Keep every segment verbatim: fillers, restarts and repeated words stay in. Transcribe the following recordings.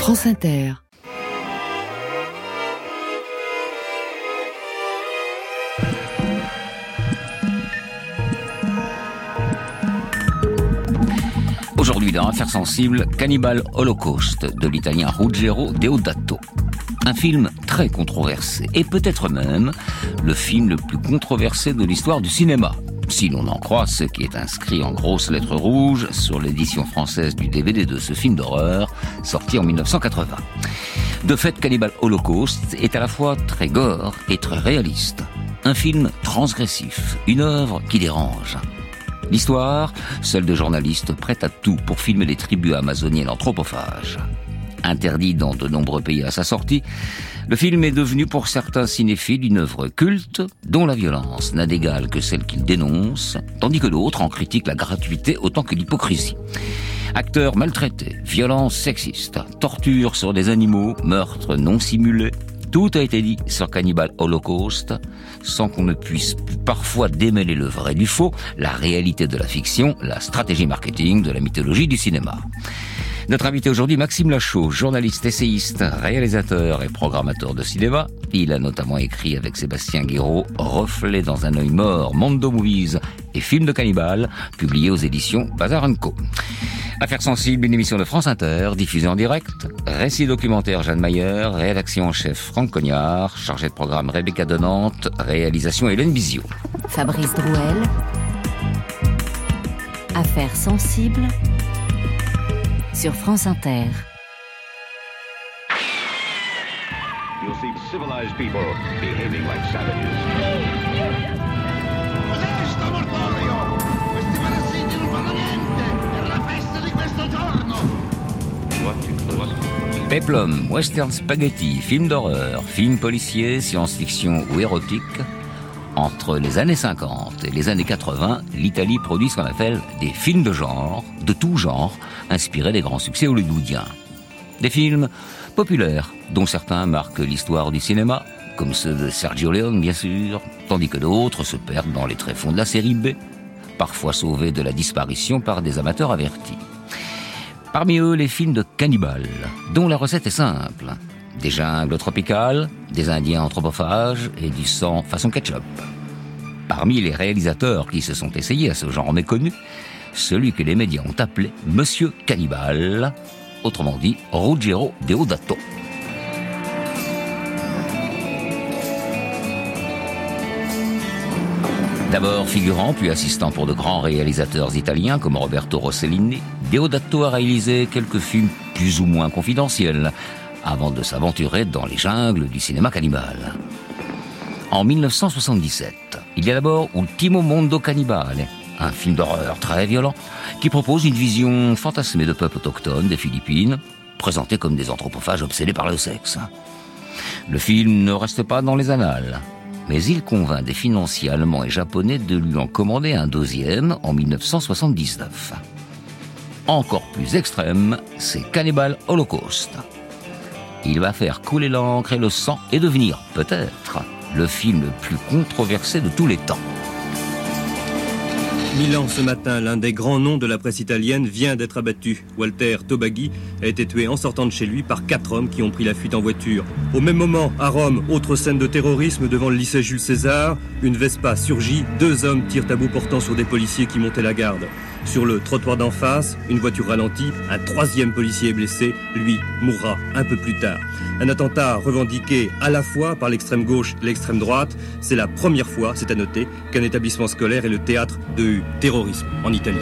France Inter. Aujourd'hui, dans Affaires sensibles, Cannibal Holocaust de l'italien Ruggero Deodato. Un film très controversé, et peut-être même le film le plus controversé de l'histoire du cinéma, si l'on en croit ce qui est inscrit en grosses lettres rouges sur l'édition française du D V D de ce film d'horreur, sorti en dix-neuf cent quatre-vingts. De fait, Cannibal Holocaust est à la fois très gore et très réaliste. Un film transgressif, une œuvre qui dérange. L'histoire, celle de journalistes prêts à tout pour filmer les tribus amazoniennes anthropophages. Interdit dans de nombreux pays à sa sortie, le film est devenu pour certains cinéphiles une œuvre culte dont la violence n'a d'égal que celle qu'il dénonce, tandis que d'autres en critiquent la gratuité autant que l'hypocrisie. Acteurs maltraités, violences sexistes, tortures sur des animaux, meurtres non simulés, tout a été dit sur Cannibal Holocaust, sans qu'on ne puisse parfois démêler le vrai du faux, la réalité de la fiction, la stratégie marketing de la mythologie du cinéma. Notre invité aujourd'hui, Maxime Lachaud, journaliste, essayiste, réalisateur et programmateur de cinéma. Il a notamment écrit avec Sébastien Guiraud « Reflet dans un œil mort », Mondo Movies et Film de Cannibal, publié aux éditions Bazar and Co. Affaires sensibles, une émission de France Inter, diffusée en direct. Récit documentaire Jeanne Mayer, rédaction en chef Franck Cognard, chargé de programme Rebecca Denante, réalisation Hélène Bizio. Fabrice Drouel. Affaires sensibles sur France Inter. You'll see civilized people behaving like savages. Questo mortorio! Questi parassiti non fanno niente! È la festa di questo giorno! Peplum, western spaghetti, film d'horreur, film policier, science-fiction ou érotique. Entre les années cinquante et les années quatre-vingts, l'Italie produit ce qu'on appelle des films de genre, de tout genre, inspirés des grands succès hollywoodiens. Des films populaires, dont certains marquent l'histoire du cinéma, comme ceux de Sergio Leone bien sûr, tandis que d'autres se perdent dans les tréfonds de la série B, parfois sauvés de la disparition par des amateurs avertis. Parmi eux, les films de cannibales, dont la recette est simple. Des jungles tropicales, des indiens anthropophages et du sang façon ketchup. Parmi les réalisateurs qui se sont essayés à ce genre méconnu, celui que les médias ont appelé Monsieur Cannibal, autrement dit Ruggero Deodato. D'abord figurant, puis assistant pour de grands réalisateurs italiens comme Roberto Rossellini, Deodato a réalisé quelques films plus ou moins confidentiels, avant de s'aventurer dans les jungles du cinéma cannibale. En dix-neuf cent soixante-dix-sept, il y a d'abord Ultimo Mondo Cannibale, un film d'horreur très violent qui propose une vision fantasmée de peuples autochtones des Philippines, présentés comme des anthropophages obsédés par le sexe. Le film ne reste pas dans les annales, mais il convainc des financiers allemands et japonais de lui en commander un deuxième en dix-neuf cent soixante-dix-neuf. Encore plus extrême, c'est Cannibal Holocaust. Il va faire couler l'encre et le sang et devenir, peut-être, le film le plus controversé de tous les temps. Milan, ce matin, l'un des grands noms de la presse italienne vient d'être abattu. Walter Tobaghi a été tué en sortant de chez lui par quatre hommes qui ont pris la fuite en voiture. Au même moment, à Rome, autre scène de terrorisme devant le lycée Jules César, une Vespa surgit, deux hommes tirent à bout portant sur des policiers qui montaient la garde. Sur le trottoir d'en face, une voiture ralentit, un troisième policier est blessé, lui mourra un peu plus tard. Un attentat revendiqué à la fois par l'extrême gauche et l'extrême droite, c'est la première fois, c'est à noter, qu'un établissement scolaire est le théâtre de terrorisme en Italie.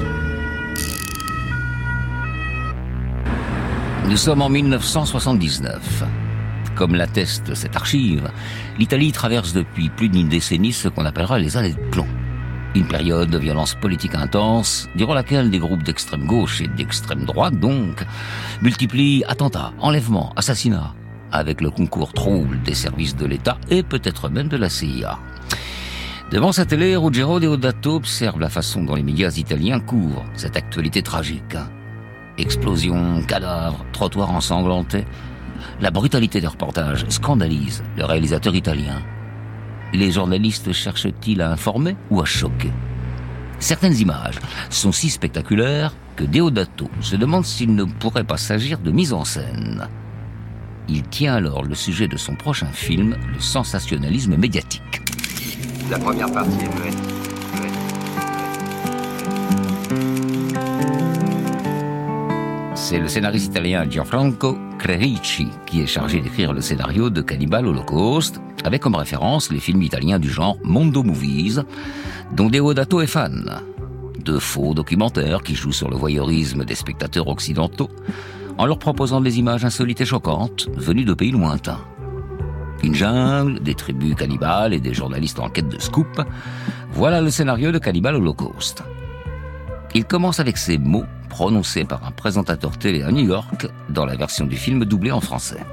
Nous sommes en dix-neuf cent soixante-dix-neuf. Comme l'atteste cette archive, l'Italie traverse depuis plus d'une décennie ce qu'on appellera les années de plomb. Une période de violence politique intense, durant laquelle des groupes d'extrême gauche et d'extrême droite, donc, multiplient attentats, enlèvements, assassinats, avec le concours trouble des services de l'État et peut-être même de la C I A. Devant sa télé, Ruggero Deodato observe la façon dont les médias italiens couvrent cette actualité tragique. Explosions, cadavres, trottoirs ensanglantés. La brutalité des reportages scandalise le réalisateur italien. Les journalistes cherchent-ils à informer ou à choquer ? Certaines images sont si spectaculaires que Deodato se demande s'il ne pourrait pas s'agir de mise en scène. Il tient alors le sujet de son prochain film, le sensationnalisme médiatique. La première partie est muette. C'est le scénariste italien Gianfranco Clerici qui est chargé d'écrire le scénario de Cannibal Holocaust, avec comme référence les films italiens du genre Mondo Movies, dont Deodato est fan. De faux documentaires qui jouent sur le voyeurisme des spectateurs occidentaux, en leur proposant des images insolites et choquantes, venues de pays lointains. Une jungle, des tribus cannibales et des journalistes en quête de scoop, voilà le scénario de Cannibal Holocaust. Il commence avec ces mots prononcés par un présentateur télé à New York dans la version du film doublée en français.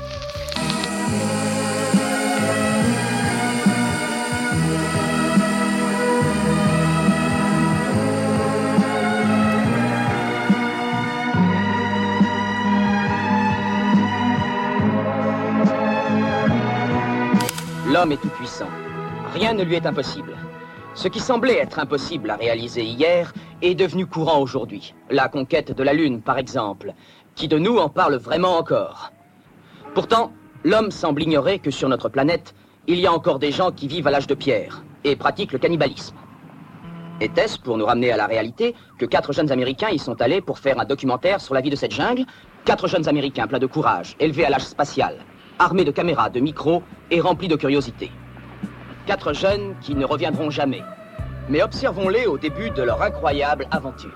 L'homme est tout-puissant. Rien ne lui est impossible. Ce qui semblait être impossible à réaliser hier est devenu courant aujourd'hui. La conquête de la Lune, par exemple. Qui de nous en parle vraiment encore? Pourtant, l'homme semble ignorer que sur notre planète, il y a encore des gens qui vivent à l'âge de pierre et pratiquent le cannibalisme. Était-ce, pour nous ramener à la réalité, que quatre jeunes Américains y sont allés pour faire un documentaire sur la vie de cette jungle? Quatre jeunes Américains pleins de courage, élevés à l'âge spatial, armés de caméras, de micros et remplis de curiosité. Quatre jeunes qui ne reviendront jamais. Mais observons-les au début de leur incroyable aventure.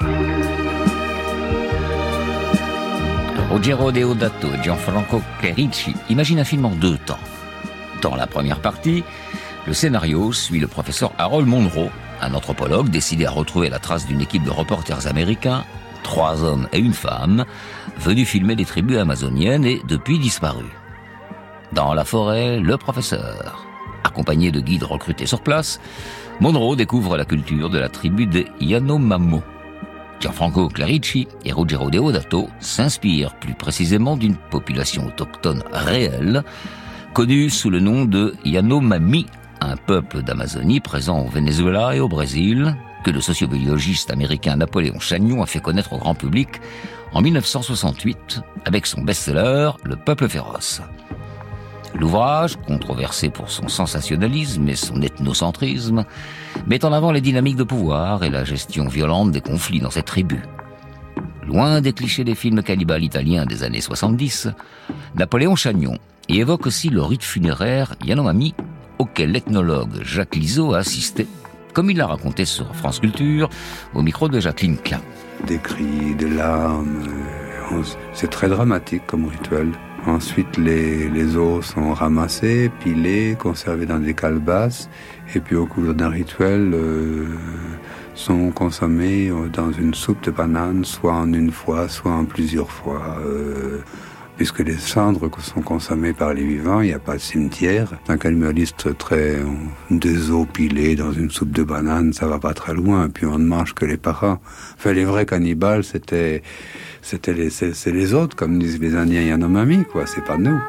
Ruggero Deodato et Gianfranco Clerici imaginent un film en deux temps. Dans la première partie, le scénario suit le professeur Harold Monroe, un anthropologue décidé à retrouver la trace d'une équipe de reporters américains, trois hommes et une femme, venus filmer les tribus amazoniennes et depuis disparus. Dans la forêt, le professeur, accompagné de guides recrutés sur place, Monroe découvre la culture de la tribu des Yanomamo. Gianfranco Clerici et Ruggero Deodato s'inspirent plus précisément d'une population autochtone réelle, connue sous le nom de Yanomami, un peuple d'Amazonie présent au Venezuela et au Brésil, que le sociobiologiste américain Napoléon Chagnon a fait connaître au grand public en mille neuf cent soixante-huit avec son best-seller « Le peuple féroce ». L'ouvrage, controversé pour son sensationnalisme et son ethnocentrisme, met en avant les dynamiques de pouvoir et la gestion violente des conflits dans cette tribu. Loin des clichés des films cannibales italiens des années soixante-dix, Napoléon Chagnon y évoque aussi le rite funéraire Yanomami, auquel l'ethnologue Jacques Lizaud a assisté, comme il l'a raconté sur France Culture, au micro de Jacqueline Klein. Des cris, des larmes, c'est très dramatique comme rituel. Ensuite, les, les os sont ramassés, pilés, conservés dans des calebasses, et puis au cours d'un rituel, euh, sont consommés dans une soupe de banane, soit en une fois, soit en plusieurs fois. Euh, puisque les cendres sont consommées par les vivants, il n'y a pas de cimetière. Un cannibalisme très... des os pilés dans une soupe de banane, ça va pas très loin, puis on ne mange que les parents. Enfin, les vrais cannibales, c'était... C'était les, c'est, c'est les autres, comme disent les Indiens Yanomami, quoi, c'est pas nous.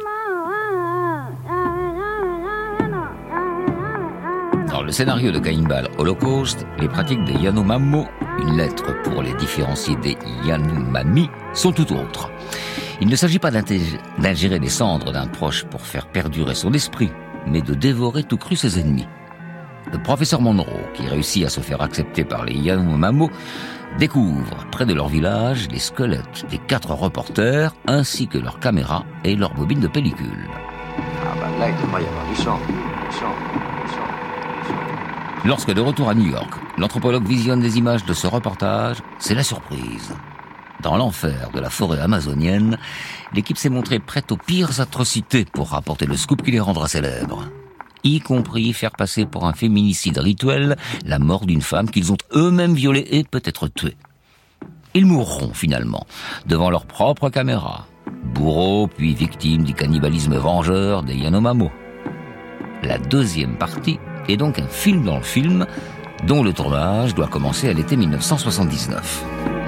Dans le scénario de Cannibal Holocaust, les pratiques des Yanomamo, une lettre pour les différencier des Yanomami, sont tout autres. Il ne s'agit pas d'ingérer les cendres d'un proche pour faire perdurer son esprit, mais de dévorer tout cru ses ennemis. Le professeur Monroe, qui réussit à se faire accepter par les Yanomamo, découvre près de leur village les squelettes des quatre reporters ainsi que leurs caméras et leurs bobines de pellicule. Ah bah là, il devrait y avoir du sang. Du sang, du sang, du sang. Lorsque de retour à New York, l'anthropologue visionne des images de ce reportage, c'est la surprise. Dans l'enfer de la forêt amazonienne, l'équipe s'est montrée prête aux pires atrocités pour rapporter le scoop qui les rendra célèbres. Y compris faire passer pour un féminicide rituel la mort d'une femme qu'ils ont eux-mêmes violée et peut-être tuée. Ils mourront finalement, devant leur propre caméra, bourreaux puis victimes du cannibalisme vengeur des Yanomamo. La deuxième partie est donc un film dans le film, dont le tournage doit commencer à l'été mille neuf cent soixante-dix-neuf.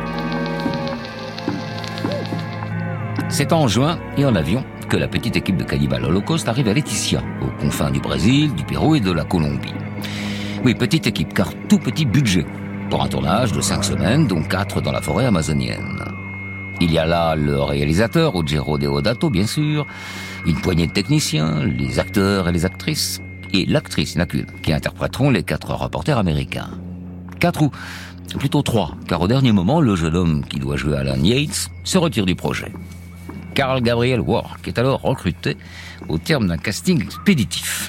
C'est en juin et en avion que la petite équipe de Cannibal Holocaust arrive à Leticia, aux confins du Brésil, du Pérou et de la Colombie. Oui, petite équipe, car tout petit budget, pour un tournage de cinq semaines, dont quatre dans la forêt amazonienne. Il y a là le réalisateur, Ruggero Deodato, bien sûr, une poignée de techniciens, les acteurs et les actrices, et l'actrice, il n'y en a qu'une, qui interpréteront les quatre reporters américains. Quatre ou plutôt trois, car au dernier moment, le jeune homme qui doit jouer Alan Yates se retire du projet. Carl Gabriel Work est alors recruté au terme d'un casting expéditif.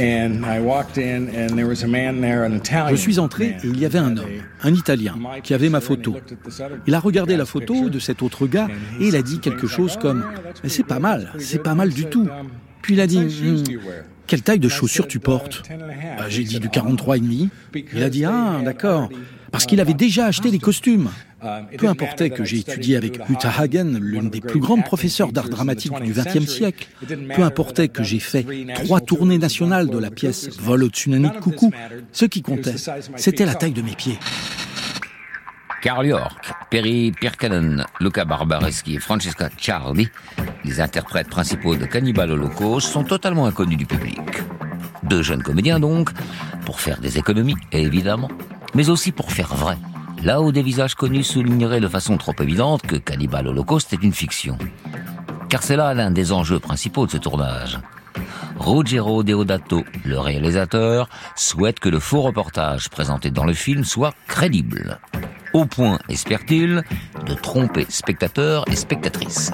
Je suis entré et il y avait un homme, un Italien, qui avait ma photo. Il a regardé la photo de cet autre gars et il a dit quelque chose comme « Mais c'est pas mal, c'est pas mal du tout ». Puis il a dit hm, « Quelle taille de chaussures tu portes ?» bah, J'ai dit du quarante-trois virgule cinq. Il a dit « Ah, d'accord ». Parce qu'il avait déjà acheté les costumes. Peu importait que j'ai étudié avec Uta Hagen, l'une des plus grandes professeurs d'art dramatique du vingtième siècle. Peu importait que j'ai fait trois tournées nationales de la pièce Vol au-dessus d'un nid de coucou. Ce qui comptait, c'était la taille de mes pieds. Carl York, Perry Pirkanen, Luca Barbareschi et Francesca Ciardi, les interprètes principaux de Cannibal Holocaust, sont totalement inconnus du public. Deux jeunes comédiens donc, pour faire des économies, évidemment, mais aussi pour faire vrai. Là où des visages connus souligneraient de façon trop évidente que Cannibal Holocaust est une fiction. Car c'est là l'un des enjeux principaux de ce tournage. Ruggero Deodato, le réalisateur, souhaite que le faux reportage présenté dans le film soit crédible. Au point, espère-t-il, de tromper spectateurs et spectatrices.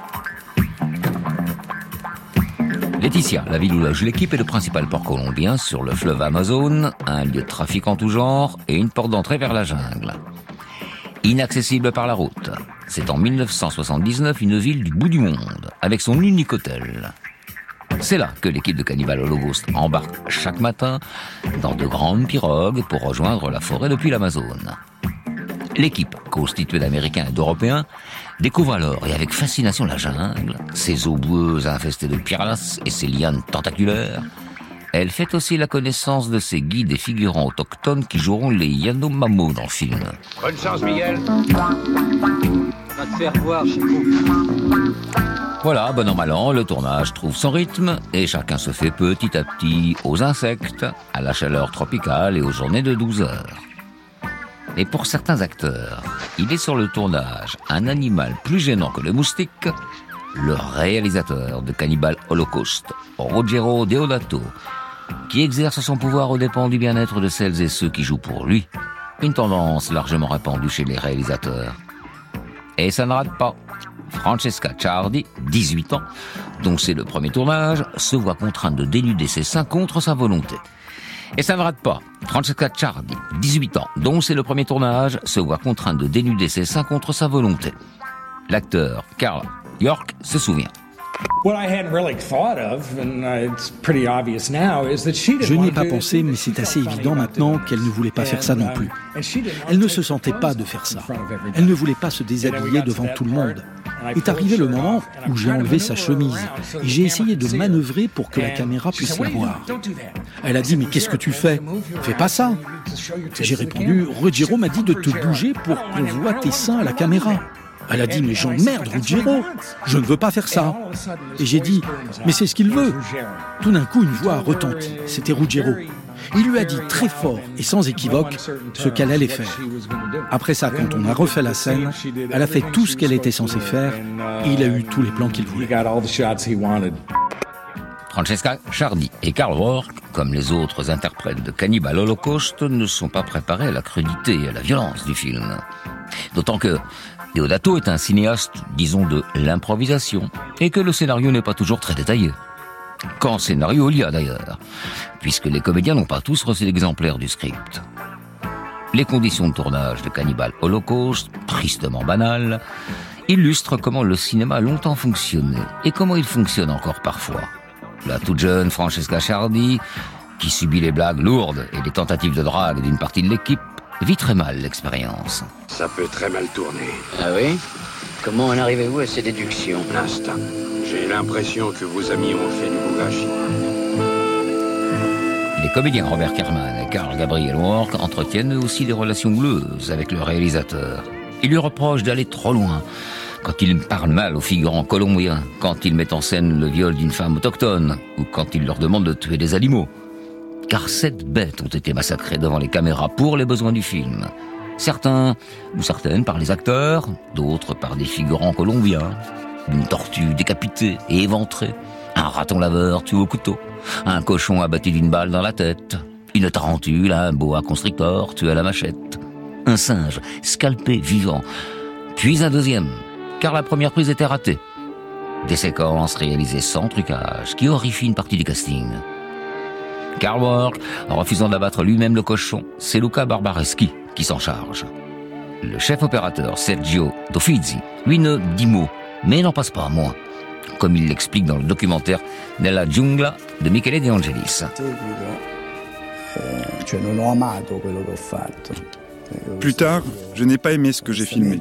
Laetitia, la ville où loge l'équipe, est le principal port colombien sur le fleuve Amazon, un lieu de trafic en tout genre et une porte d'entrée vers la jungle. Inaccessible par la route, c'est en dix-neuf cent soixante-dix-neuf une ville du bout du monde, avec son unique hôtel. C'est là que l'équipe de Cannibal Holocaust embarque chaque matin dans de grandes pirogues pour rejoindre la forêt depuis l'Amazone. L'équipe, constituée d'Américains et d'Européens, découvre alors et avec fascination la jungle, ses eaux boueuses infestées de piranhas et ses lianes tentaculaires. Elle fait aussi la connaissance de ses guides et figurants autochtones qui joueront les Yanomamo dans le film. Bonne chance, Miguel. Va te faire voir chez vous. Voilà, bon an mal an, le tournage trouve son rythme et chacun se fait petit à petit aux insectes, à la chaleur tropicale et aux journées de douze heures. Et pour certains acteurs, il est sur le tournage un animal plus gênant que le moustique, le réalisateur de Cannibal Holocaust, Ruggero Deodato, qui exerce son pouvoir aux dépens du bien-être de celles et ceux qui jouent pour lui. Une tendance largement répandue chez les réalisateurs. Et ça ne rate pas. Francesca Ciardi, dix-huit ans, dont c'est le premier tournage, se voit contrainte de dénuder ses seins contre sa volonté. Et ça ne rate pas. Francesca Ciardi, dix-huit ans, dont c'est le premier tournage, se voit contrainte de dénuder ses seins contre sa volonté. L'acteur Carl York se souvient. Je n'y ai pas pensé, mais c'est assez évident maintenant qu'elle ne voulait pas faire ça non plus. Elle ne se sentait pas de faire ça. Elle ne voulait pas se déshabiller devant tout le monde. Est arrivé le moment où j'ai enlevé sa chemise et j'ai essayé de manœuvrer pour que la caméra puisse la voir. Elle a dit « Mais qu'est-ce que tu fais ? Fais pas ça !» J'ai répondu « Ruggero m'a dit de te bouger pour qu'on voit tes seins à la caméra. » Elle a dit « Mais j'emmerde Ruggero, je ne veux pas faire ça. » Et j'ai dit « Mais c'est ce qu'il veut. » Tout d'un coup, une voix a retenti. C'était Ruggero. Il lui a dit très fort et sans équivoque ce qu'elle allait faire. Après ça, quand on a refait la scène, elle a fait tout ce qu'elle était censée faire et il a eu tous les plans qu'il voulait. Francesca Ciardi et Carl York, comme les autres interprètes de Cannibal Holocaust, ne sont pas préparés à la crudité et à la violence du film. D'autant que Deodato est un cinéaste, disons, de l'improvisation, et que le scénario n'est pas toujours très détaillé. Quand scénario il y a d'ailleurs, puisque les comédiens n'ont pas tous reçu l'exemplaire du script. Les conditions de tournage de Cannibal Holocaust, tristement banales, illustrent comment le cinéma a longtemps fonctionné, et comment il fonctionne encore parfois. La toute jeune Francesca Ciardi, qui subit les blagues lourdes et les tentatives de drague d'une partie de l'équipe, vit très mal l'expérience. Ça peut très mal tourner. Ah oui ? Comment en arrivez-vous à ces déductions ? L'instinct. J'ai l'impression que vos amis ont fait du gouache. Les comédiens Robert Kerman et Carl Gabriel Work entretiennent eux aussi des relations houleuses avec le réalisateur. Ils lui reprochent d'aller trop loin, quand il parle mal aux figurants colombiens, quand il met en scène le viol d'une femme autochtone, ou quand il leur demande de tuer des animaux. Car sept bêtes ont été massacrées devant les caméras pour les besoins du film. Certains ou certaines par les acteurs, d'autres par des figurants colombiens. Une tortue décapitée et éventrée, un raton laveur tué au couteau, un cochon abattu d'une balle dans la tête, une tarentule, un boa constrictor tué à la machette, un singe scalpé vivant, puis un deuxième, car la première prise était ratée. Des séquences réalisées sans trucage qui horrifient une partie du casting. Carl Work, en refusant d'abattre lui-même le cochon, c'est Luca Barbareschi qui s'en charge. Le chef opérateur Sergio Dofizzi, lui, ne dit mot, mais n'en passe pas moins, comme il l'explique dans le documentaire Nella giungla de Michele De Angelis. Plus tard, je n'ai pas aimé ce que j'ai filmé.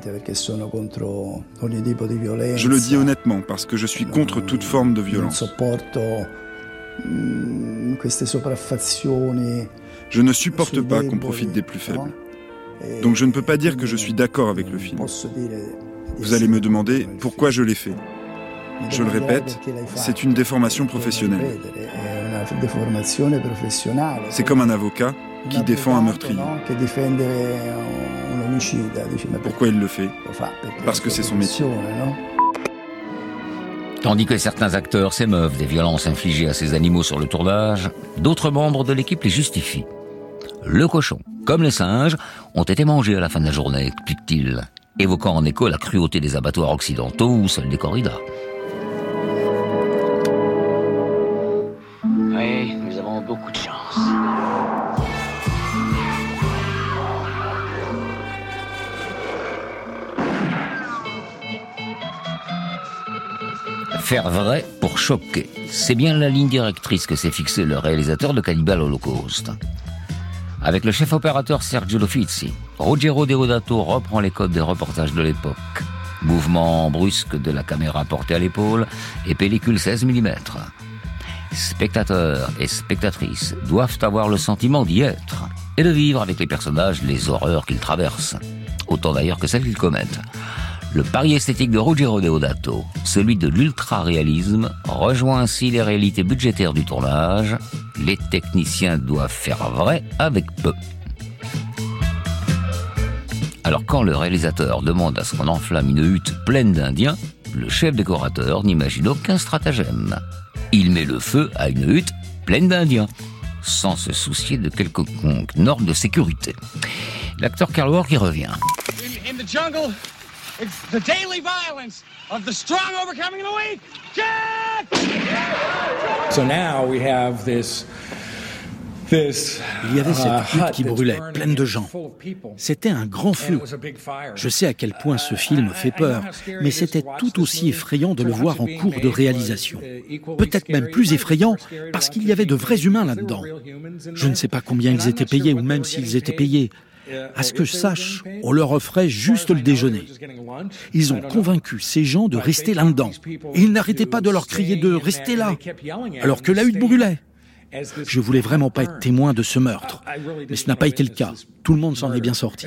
Je le dis honnêtement parce que je suis contre toute forme de violence. Je ne supporte pas qu'on profite des plus faibles. Donc je ne peux pas dire que je suis d'accord avec le film. Vous allez me demander pourquoi je l'ai fait. Je le répète, c'est une déformation professionnelle. C'est comme un avocat qui défend un meurtrier. Pourquoi il le fait ? Parce que c'est son métier. Tandis que certains acteurs s'émeuvent des violences infligées à ces animaux sur le tournage, d'autres membres de l'équipe les justifient. Le cochon, comme les singes, ont été mangés à la fin de la journée, explique-t-il, évoquant en écho la cruauté des abattoirs occidentaux ou celle des corridas. Oui, nous avons beaucoup de chance. Faire vrai pour choquer, c'est bien la ligne directrice que s'est fixée le réalisateur de Cannibal Holocaust. Avec le chef opérateur Sergio Dofizzi, Ruggero Deodato reprend les codes des reportages de l'époque. Mouvement brusque de la caméra portée à l'épaule et pellicule seize millimètres. Spectateurs et spectatrices doivent avoir le sentiment d'y être et de vivre avec les personnages les horreurs qu'ils traversent, autant d'ailleurs que celles qu'ils commettent. Le pari esthétique de Ruggero Deodato, celui de l'ultra-réalisme, rejoint ainsi les réalités budgétaires du tournage. Les techniciens doivent faire vrai avec peu. Alors quand le réalisateur demande à ce qu'on enflamme une hutte pleine d'Indiens, le chef décorateur n'imagine aucun stratagème. Il met le feu à une hutte pleine d'Indiens, sans se soucier de quelconque norme de sécurité. L'acteur Carl Work y revient. In, in the jungle, it's the daily violence of the strong overcoming the weak. Jack! So now we have this Il y avait cette hutte qui brûlait, pleine de gens. C'était un grand feu. Je sais à quel point ce film fait peur, mais c'était tout aussi effrayant de le voir en cours de réalisation. Peut-être même plus effrayant parce qu'il y avait de vrais humains là-dedans. Je ne sais pas combien ils étaient payés ou même s'ils étaient payés. À ce que je sache, on leur offrait juste le déjeuner. Ils ont convaincu ces gens de rester là-dedans. Et ils n'arrêtaient pas de leur crier de rester là, alors que la hutte brûlait. Je voulais vraiment pas être témoin de ce meurtre, mais ce n'a pas été le cas. Tout le monde s'en est bien sorti.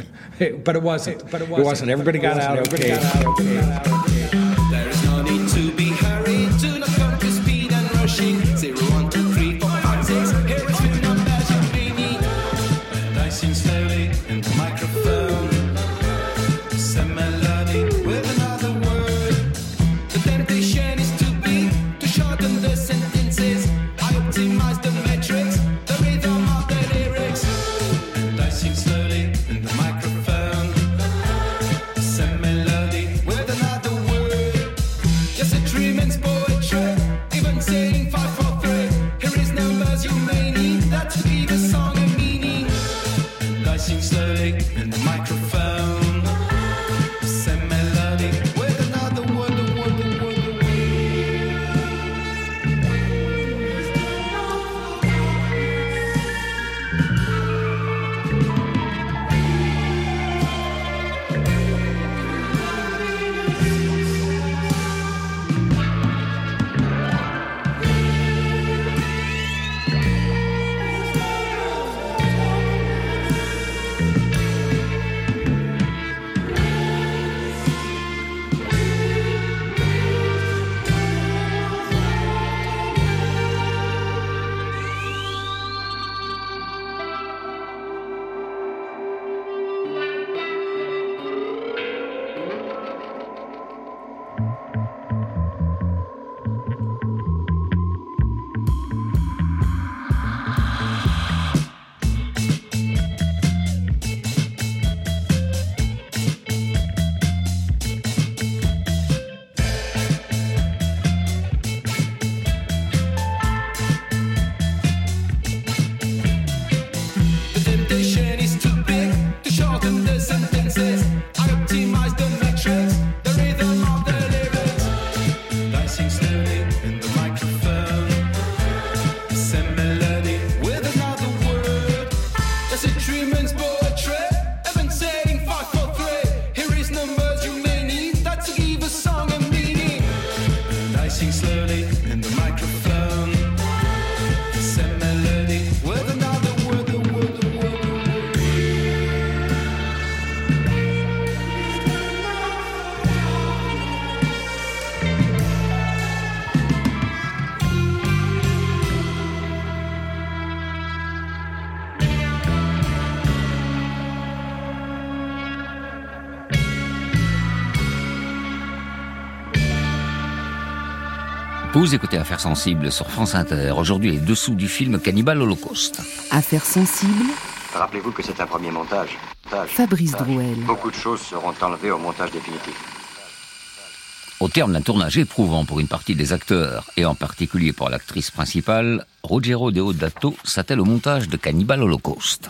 Vous écoutez Affaires sensibles sur France Inter. Aujourd'hui, les dessous du film Cannibal Holocaust. Affaires sensibles. Rappelez-vous que c'est un premier montage. montage Fabrice montage. Drouel. Beaucoup de choses seront enlevées au montage définitif. Au terme d'un tournage éprouvant pour une partie des acteurs, et en particulier pour l'actrice principale, Ruggero Deodato s'attelle au montage de Cannibal Holocaust.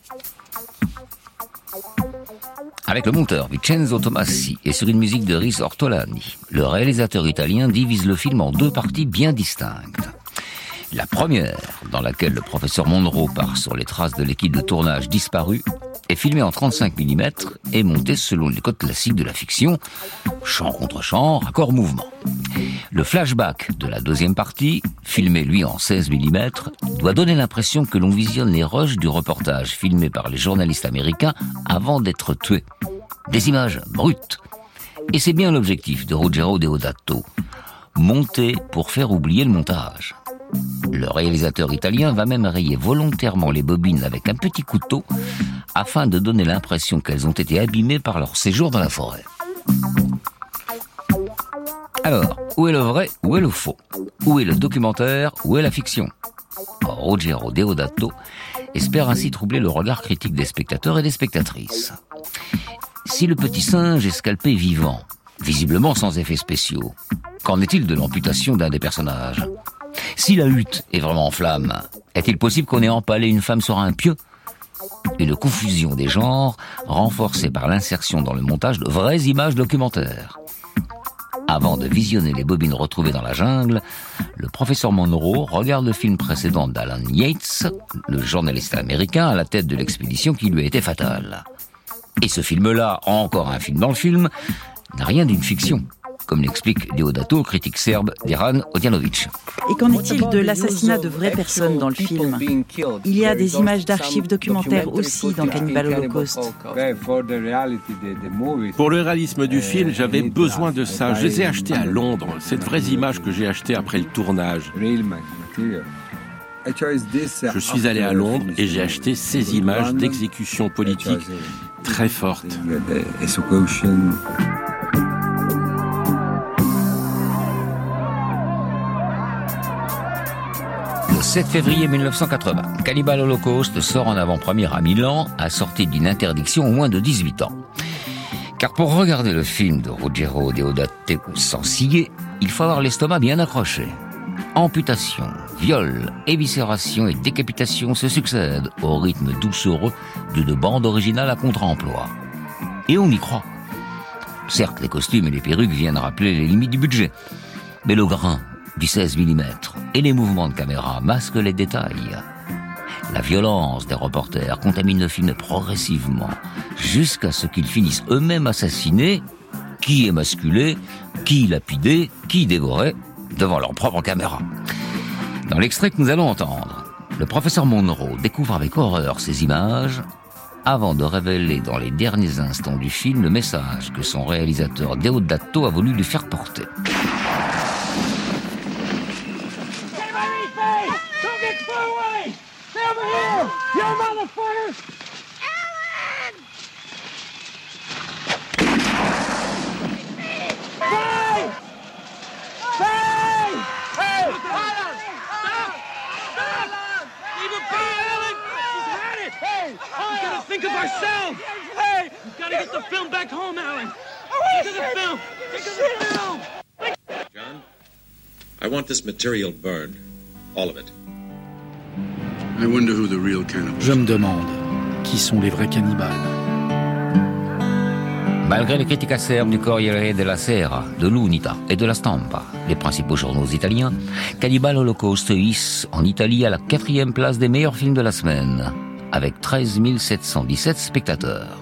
Avec le monteur Vincenzo Tomassi et sur une musique de Riz Ortolani, le réalisateur italien divise le film en deux parties bien distinctes. La première, dans laquelle le professeur Monroe part sur les traces de l'équipe de tournage disparue, est filmée en trente-cinq millimètres et montée selon les codes classiques de la fiction, champ contre champ, raccord mouvement. Le flashback de la deuxième partie, filmé lui en seize millimètres, doit donner l'impression que l'on visionne les rushs du reportage filmé par les journalistes américains avant d'être tués. Des images brutes. Et c'est bien l'objectif de Ruggero Deodato, monter pour faire oublier le montage. Le réalisateur italien va même rayer volontairement les bobines avec un petit couteau afin de donner l'impression qu'elles ont été abîmées par leur séjour dans la forêt. Alors, où est le vrai, où est le faux? Où est le documentaire, où est la fiction? Ruggero Deodato espère ainsi troubler le regard critique des spectateurs et des spectatrices. Si le petit singe est scalpé vivant, visiblement sans effets spéciaux, qu'en est-il de l'amputation d'un des personnages? Si la hutte est vraiment en flammes, est-il possible qu'on ait empalé une femme sur un pieu? Une confusion des genres, renforcée par l'insertion dans le montage de vraies images documentaires. Avant de visionner les bobines retrouvées dans la jungle, le professeur Monroe regarde le film précédent d'Alan Yates, le journaliste américain à la tête de l'expédition qui lui a été fatale. Et ce film-là, encore un film dans le film, n'a rien d'une fiction, comme l'explique Deodato, critique serbe d'Eran Odjanovic. Et qu'en est-il de l'assassinat de vraies personnes dans le film? Il y a des images d'archives documentaires aussi dans Cannibal Holocaust. Pour le réalisme du film, j'avais besoin de ça. Je les ai achetés à Londres. C'est de vraies images que j'ai achetées après le tournage. Je suis allé à Londres et j'ai acheté ces images d'exécution politique très fortes. Le sept février mille neuf cent quatre-vingts, Cannibal Holocaust sort en avant-première à Milan, assorti d'une interdiction aux moins de dix-huit ans. Car pour regarder le film de Ruggero Deodato sans ciller, il faut avoir l'estomac bien accroché. Amputation, viol, éviscération et décapitation se succèdent au rythme doucereux d'une bande originale à contre-emploi. Et on y croit. Certes, les costumes et les perruques viennent rappeler les limites du budget, mais le grain du seize millimètres et les mouvements de caméra masquent les détails. La violence des reporters contamine le film progressivement, jusqu'à ce qu'ils finissent eux-mêmes assassinés, qui émasculés, qui lapidés, qui dévorés, devant leur propre caméra. Dans l'extrait que nous allons entendre, le professeur Monroe découvre avec horreur ces images, avant de révéler dans les derniers instants du film le message que son réalisateur Deodato a voulu lui faire porter. Think of ourselves! Hey! We've got to get the film back home, Alan! Think of the film! Think of the film! John, I want this material burned. All of it. I wonder who the real cannibals. Je me demande qui sont les vrais cannibales. Malgré les critiques acerbes du Corriere della Sera, de l'Unità et de la Stampa, les principaux journaux italiens, Cannibal Holocaust hisse en Italie à la quatrième place des meilleurs films de la semaine, avec treize mille sept cent dix-sept spectateurs.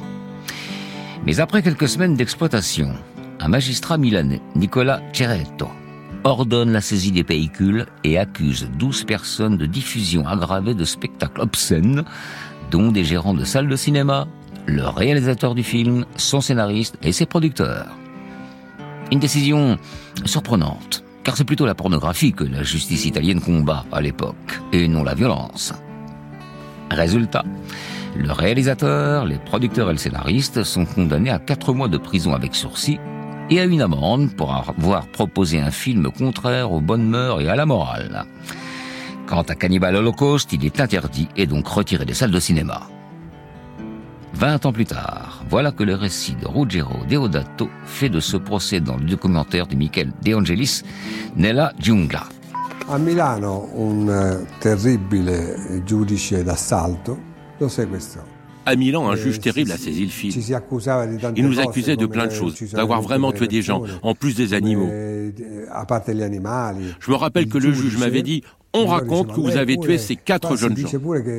Mais après quelques semaines d'exploitation, un magistrat milanais, Nicola Ceretto, ordonne la saisie des véhicules et accuse douze personnes de diffusion aggravée de spectacles obscènes, dont des gérants de salles de cinéma, le réalisateur du film, son scénariste et ses producteurs. Une décision surprenante, car c'est plutôt la pornographie que la justice italienne combat à l'époque, et non la violence. Résultat, le réalisateur, les producteurs et le scénariste sont condamnés à quatre mois de prison avec sursis et à une amende pour avoir proposé un film contraire aux bonnes mœurs et à la morale. Quant à Cannibal Holocaust, il est interdit et donc retiré des salles de cinéma. Vingt ans plus tard, voilà que le récit de Ruggero Deodato fait de ce procès dans le documentaire de Michele De Angelis, Nella giungla. A Milano, un terribile giudice d'assalto, lo sai questo? À Milan, un juge terrible a saisi le film. Il nous accusait de plein de choses, d'avoir vraiment tué des gens, en plus des animaux. Je me rappelle que le juge m'avait dit « On raconte que vous avez tué ces quatre jeunes gens ».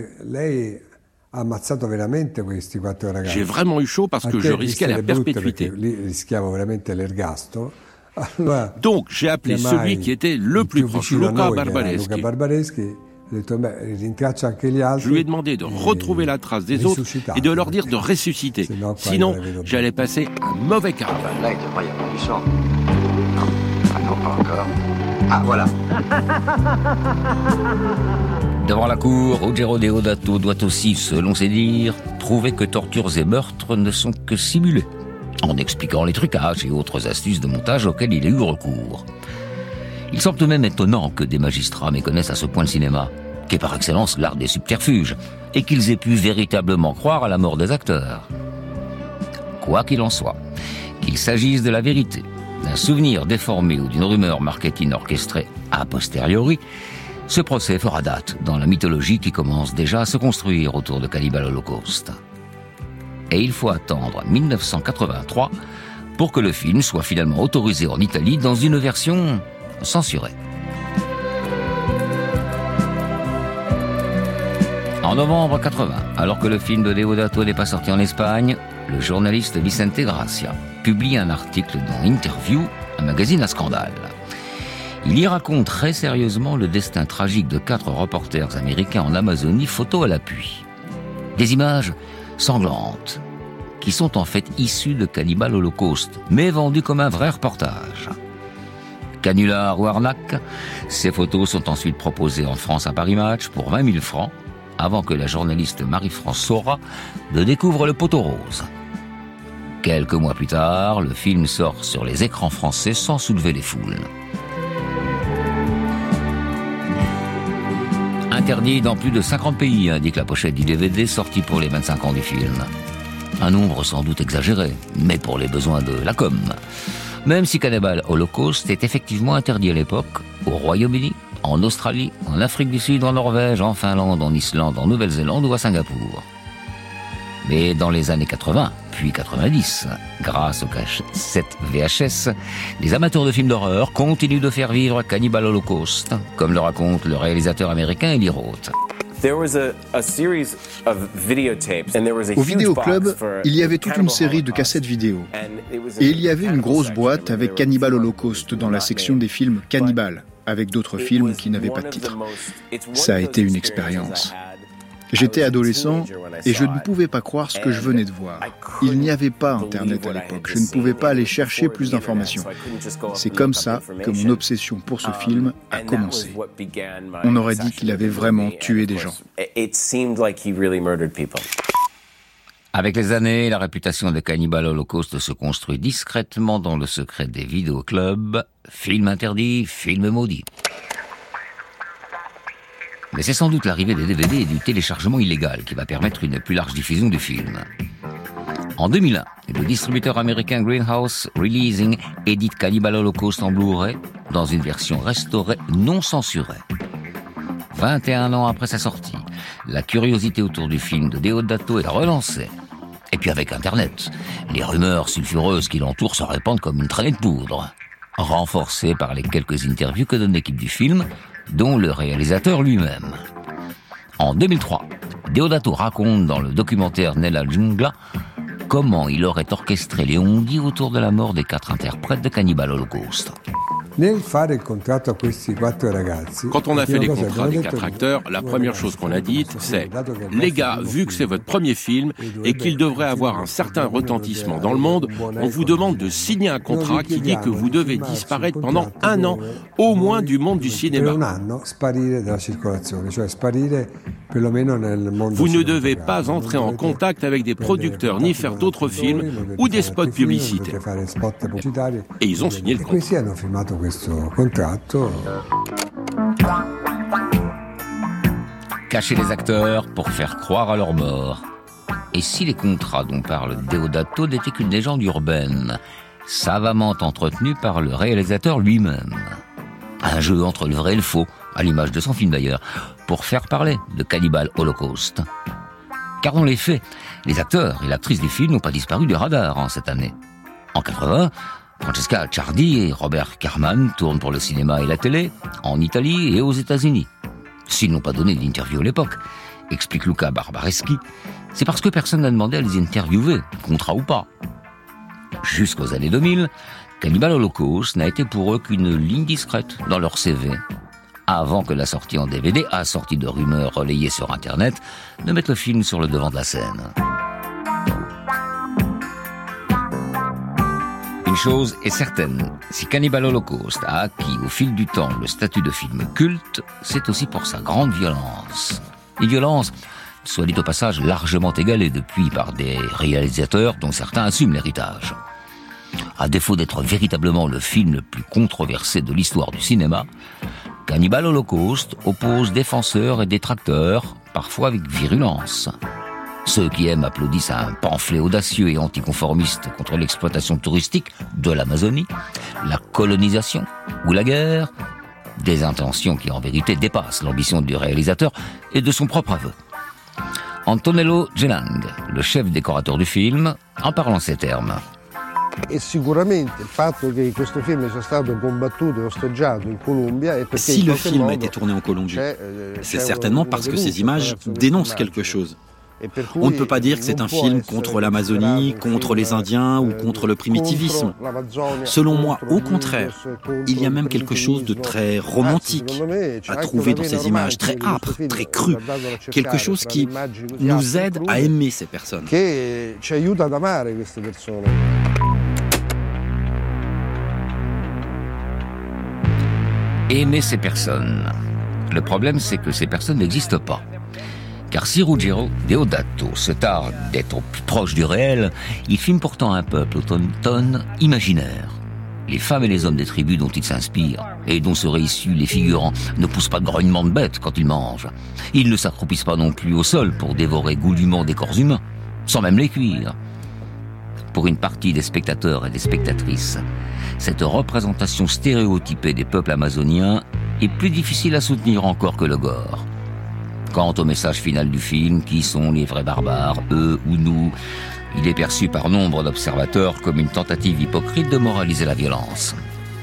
J'ai vraiment eu chaud parce que je risquais la perpétuité. Donc j'ai appelé celui qui était le plus proche, Luca Barbareschi. Je lui ai demandé de retrouver la trace des autres et de leur dire de ressusciter. Sinon, j'allais passer un mauvais quart d'heure. Là, il devrait y avoir du sang. Ah non, pas encore. Ah, voilà. Devant la cour, Ruggero Deodato doit aussi, selon ses dires, prouver que tortures et meurtres ne sont que simulés, en expliquant les trucages et autres astuces de montage auxquels il a eu recours. Il semble tout de même étonnant que des magistrats méconnaissent à ce point le cinéma, qui est par excellence l'art des subterfuges, et qu'ils aient pu véritablement croire à la mort des acteurs. Quoi qu'il en soit, qu'il s'agisse de la vérité, d'un souvenir déformé ou d'une rumeur marketing orchestrée a posteriori, ce procès fera date dans la mythologie qui commence déjà à se construire autour de Cannibal Holocaust. Et il faut attendre mille neuf cent quatre-vingt-trois pour que le film soit finalement autorisé en Italie dans une version censurée. En novembre quatre-vingts, alors que le film de Deodato n'est pas sorti en Espagne, le journaliste Vicente Gracia publie un article dans Interview, un magazine à scandale. Il y raconte très sérieusement le destin tragique de quatre reporters américains en Amazonie, photo à l'appui. Des images sanglantes, qui sont en fait issues de Cannibal Holocaust, mais vendues comme un vrai reportage. Canular ou arnaque, ces photos sont ensuite proposées en France à Paris Match pour vingt mille francs, avant que la journaliste Marie-France Sora ne découvre le poteau rose. Quelques mois plus tard, le film sort sur les écrans français sans soulever les foules. Interdit dans plus de cinquante pays, indique la pochette du D V D sorti pour les vingt-cinq ans du film. Un nombre sans doute exagéré, mais pour les besoins de la com. Même si Cannibal Holocaust est effectivement interdit à l'époque, au Royaume-Uni, en Australie, en Afrique du Sud, en Norvège, en Finlande, en Islande, en Nouvelle-Zélande ou à Singapour. Mais dans les années quatre-vingts, puis quatre-vingt-dix, grâce aux cassettes V H S, les amateurs de films d'horreur continuent de faire vivre Cannibal Holocaust, comme le raconte le réalisateur américain Eli Roth. Au vidéoclub, il y avait toute une série de cassettes vidéo. Et il y avait une grosse boîte avec Cannibal Holocaust dans la section des films Cannibal, avec d'autres films qui n'avaient pas de titre. Ça a été une expérience. J'étais adolescent et je ne pouvais pas croire ce que je venais de voir. Il n'y avait pas Internet à l'époque, je ne pouvais pas aller chercher plus d'informations. C'est comme ça que mon obsession pour ce film a commencé. On aurait dit qu'il avait vraiment tué des gens. Avec les années, la réputation de Cannibal Holocaust se construit discrètement dans le secret des vidéoclubs. Film interdit, film maudit. Mais c'est sans doute l'arrivée des D V D et du téléchargement illégal qui va permettre une plus large diffusion du film. En deux mille un, le distributeur américain Greenhouse Releasing édite Cannibal Holocaust en Blu-ray dans une version restaurée non censurée. vingt et un ans après sa sortie, la curiosité autour du film de Deodato est relancée. Et puis avec Internet, les rumeurs sulfureuses qui l'entourent se répandent comme une traînée de poudre, renforcées par les quelques interviews que donne l'équipe du film, dont le réalisateur lui-même. En deux mille trois, Deodato raconte dans le documentaire Nella giungla comment il aurait orchestré les on-dit autour de la mort des quatre interprètes de Cannibal Holocaust. Quand on a fait les contrats des quatre acteurs, la première chose qu'on a dite, c'est « Les gars, vu que c'est votre premier film et qu'il devrait avoir un certain retentissement dans le monde, on vous demande de signer un contrat qui dit que vous devez disparaître pendant un an, au moins du monde du cinéma. Vous ne devez pas entrer en contact avec des producteurs ni faire d'autres films ou des spots publicitaires. » Et ils ont signé le contrat. Cacher les acteurs pour faire croire à leur mort. Et si les contrats dont parle Deodato n'étaient qu'une légende urbaine, savamment entretenue par le réalisateur lui-même. Un jeu entre le vrai et le faux, à l'image de son film d'ailleurs, pour faire parler de Cannibal Holocaust. Car dans les faits, les acteurs et l'actrice du film n'ont pas disparu du radar en cette année. En quatre-vingts, Francesca Ciardi et Robert Kerman tournent pour le cinéma et la télé, en Italie et aux États-Unis. S'ils n'ont pas donné d'interview à l'époque, explique Luca Barbareschi, c'est parce que personne n'a demandé à les interviewer, contrat ou pas. Jusqu'aux années deux mille, Cannibal Holocaust n'a été pour eux qu'une ligne discrète dans leur C V, avant que la sortie en D V D, assortie de rumeurs relayées sur Internet, ne mette le film sur le devant de la scène. Une chose est certaine, si Cannibal Holocaust a acquis au fil du temps le statut de film culte, c'est aussi pour sa grande violence. Une violence, soit dit au passage, largement égalée depuis par des réalisateurs dont certains assument l'héritage. À défaut d'être véritablement le film le plus controversé de l'histoire du cinéma, Cannibal Holocaust oppose défenseurs et détracteurs, parfois avec virulence. Ceux qui aiment applaudissent un pamphlet audacieux et anticonformiste contre l'exploitation touristique de l'Amazonie, la colonisation ou la guerre, des intentions qui en vérité dépassent l'ambition du réalisateur et de son propre aveu. Antonello Gelang, le chef décorateur du film, en parle en ces termes. Si le film a été tourné en Colombie, c'est certainement parce que ces images dénoncent quelque chose. On ne peut pas dire que c'est un film contre l'Amazonie, contre les Indiens ou contre le primitivisme. Selon moi, au contraire, il y a même quelque chose de très romantique à trouver dans ces images, très âpres, très crues. Quelque chose qui nous aide à aimer ces personnes. Aimer ces personnes. Le problème, c'est que ces personnes n'existent pas. Car si Ruggero Deodato se tarde d'être au plus proche du réel, il filme pourtant un peuple autochtone imaginaire. Les femmes et les hommes des tribus dont il s'inspire, et dont seraient issus les figurants, ne poussent pas de grognements de bêtes quand ils mangent. Ils ne s'accroupissent pas non plus au sol pour dévorer goulûment des corps humains, sans même les cuire. Pour une partie des spectateurs et des spectatrices, cette représentation stéréotypée des peuples amazoniens est plus difficile à soutenir encore que le gore. Quant au message final du film, qui sont les vrais barbares, eux ou nous, il est perçu par nombre d'observateurs comme une tentative hypocrite de moraliser la violence.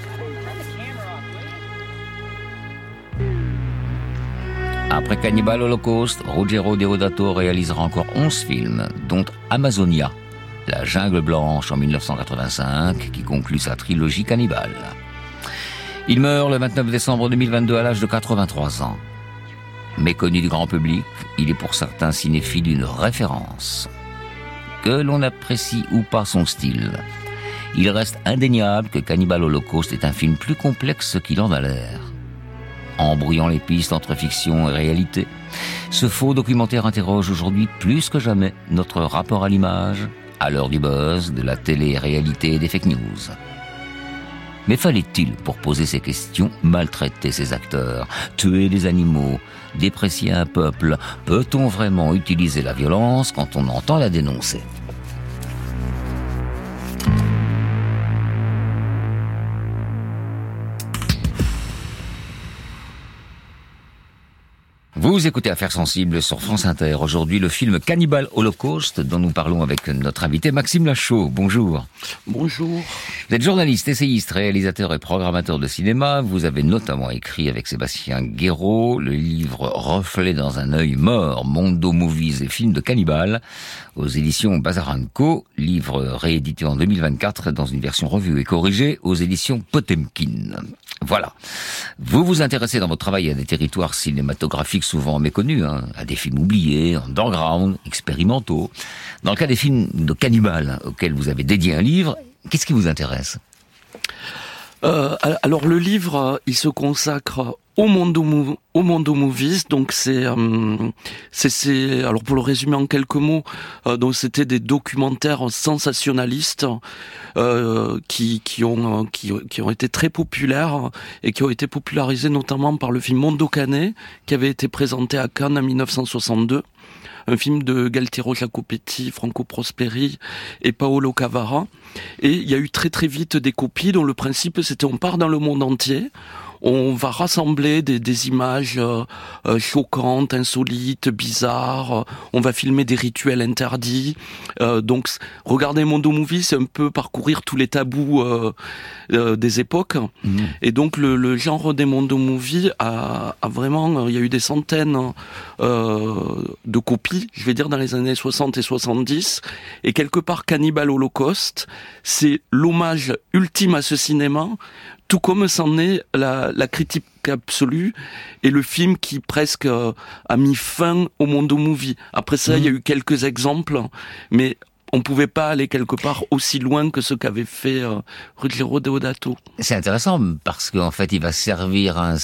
Après Cannibal Holocaust, Ruggero Deodato réalisera encore onze films, dont Amazonia, la jungle blanche en mille neuf cent quatre-vingt-cinq, qui conclut sa trilogie cannibale. Il meurt le vingt-neuf décembre deux mille vingt-deux à l'âge de quatre-vingt-trois ans. Méconnu du grand public, il est pour certains cinéphiles une référence. Que l'on apprécie ou pas son style, il reste indéniable que Cannibal Holocaust est un film plus complexe qu'il en a l'air. Embrouillant les pistes entre fiction et réalité, ce faux documentaire interroge aujourd'hui plus que jamais notre rapport à l'image, à l'heure du buzz, de la télé-réalité et des fake news. Mais fallait-il, pour poser ces questions, maltraiter ces acteurs, tuer des animaux, déprécier un peuple? Peut-on vraiment utiliser la violence quand on entend la dénoncer? Vous écoutez Affaires sensibles sur France Inter. Aujourd'hui, le film Cannibal Holocaust, dont nous parlons avec notre invité Maxime Lachaud. Bonjour. Bonjour. Vous êtes journaliste, essayiste, réalisateur et programmateur de cinéma. Vous avez notamment écrit avec Sébastien Guéraud le livre Reflet dans un œil mort, Mondo Movies et films de cannibales, aux éditions Bazar and Co. Livre réédité en deux mille vingt-quatre dans une version revue et corrigée aux éditions Potemkin. Voilà. Vous vous intéressez dans votre travail à des territoires cinématographiques souvent méconnus, hein, à des films oubliés, underground, expérimentaux. Dans le cas des films de cannibales auxquels vous avez dédié un livre, qu'est-ce qui vous intéresse ? euh, Alors le livre, il se consacre au Mondo, au Mondo Movies, donc c'est, euh, c'est, c'est, alors pour le résumer en quelques mots, euh, donc c'était des documentaires sensationnalistes euh, qui, qui ont, qui, qui ont été très populaires et qui ont été popularisés notamment par le film Mondo Cane, qui avait été présenté à Cannes en dix-neuf cent soixante-deux. Un film de Galtiero Jacopetti, Franco Prosperi et Paolo Cavara. Et il y a eu très très vite des copies dont le principe c'était on part dans le monde entier, on va rassembler des, des images euh, euh, choquantes, insolites, bizarres, on va filmer des rituels interdits. Euh, donc regarder Mondo Movie, c'est un peu parcourir tous les tabous euh, euh, des époques. Mmh. Et donc le, le genre des Mondo Movie a, a vraiment, il y a eu des centaines euh, de copies, je vais dire dans les années soixante et soixante-dix. Et quelque part Cannibal Holocaust, c'est l'hommage ultime à ce cinéma, tout comme c'en est la, la critique absolue et le film qui presque euh, a mis fin au Mondo Movie. Après ça, mmh. il y a eu quelques exemples, mais on pouvait pas aller quelque part aussi loin que ce qu'avait fait euh, Ruggero Deodato. C'est intéressant parce qu'en fait, il va servir un